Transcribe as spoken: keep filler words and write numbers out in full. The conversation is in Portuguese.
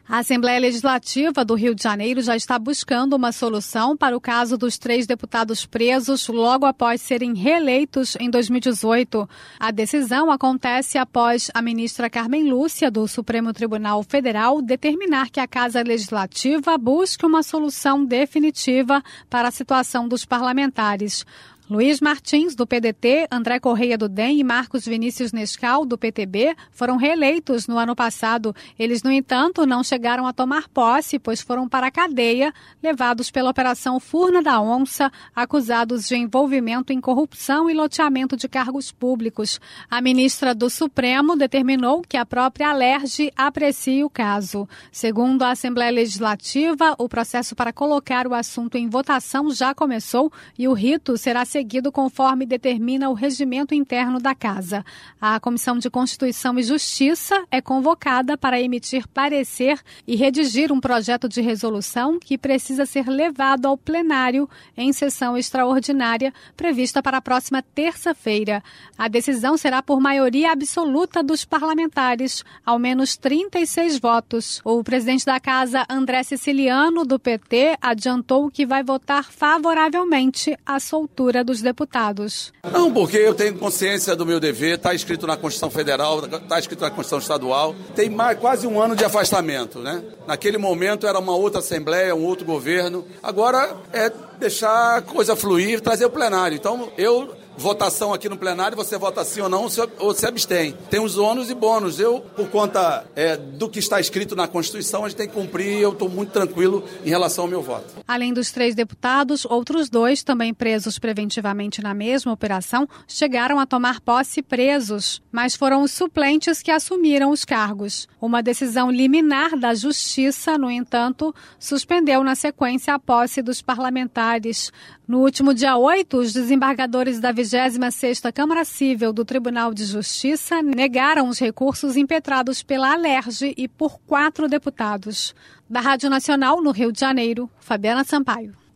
A Assembleia Legislativa do Rio de Janeiro já está buscando uma solução para o caso dos três deputados presos logo após serem reeleitos em dois mil e dezoito. A decisão acontece após a ministra Carmen Lúcia, do Supremo Tribunal Federal, determinar que a Casa Legislativa busque uma solução definitiva para a situação dos parlamentares. Luiz Martins, do P D T, André Correia, do D E M e Marcos Vinícius Nescau, do P T B, foram reeleitos no ano passado. Eles, no entanto, não chegaram a tomar posse, pois foram para a cadeia, levados pela Operação Furna da Onça, acusados de envolvimento em corrupção e loteamento de cargos públicos. A ministra do Supremo determinou que a própria Alerj aprecie o caso. Segundo a Assembleia Legislativa, o processo para colocar o assunto em votação já começou e o rito será seguido seguido conforme determina o regimento interno da Casa. A Comissão de Constituição e Justiça é convocada para emitir parecer e redigir um projeto de resolução que precisa ser levado ao plenário em sessão extraordinária prevista para a próxima terça-feira. A decisão será por maioria absoluta dos parlamentares, ao menos trinta e seis votos. O presidente da Casa, André Siciliano, do P T, adiantou que vai votar favoravelmente à soltura dos deputados. Não, porque eu tenho consciência do meu dever, está escrito na Constituição Federal, está escrito na Constituição Estadual, tem mais, quase um ano de afastamento, né? Naquele momento era uma outra Assembleia, um outro governo, agora é deixar a coisa fluir, trazer o plenário. Então, eu... votação aqui no plenário, você vota sim ou não, ou se abstém. Tem os ônus e bônus. Eu, por conta é, do que está escrito na Constituição, a gente tem que cumprir e eu estou muito tranquilo em relação ao meu voto. Além dos três deputados, outros dois, também presos preventivamente na mesma operação, chegaram a tomar posse presos, mas foram os suplentes que assumiram os cargos. Uma decisão liminar da Justiça, no entanto, suspendeu na sequência a posse dos parlamentares. No último dia oito, os desembargadores da vigésima sexta Câmara Cível do Tribunal de Justiça negaram os recursos impetrados pela Alerj e por quatro deputados. Da Rádio Nacional, no Rio de Janeiro, Fabiana Sampaio.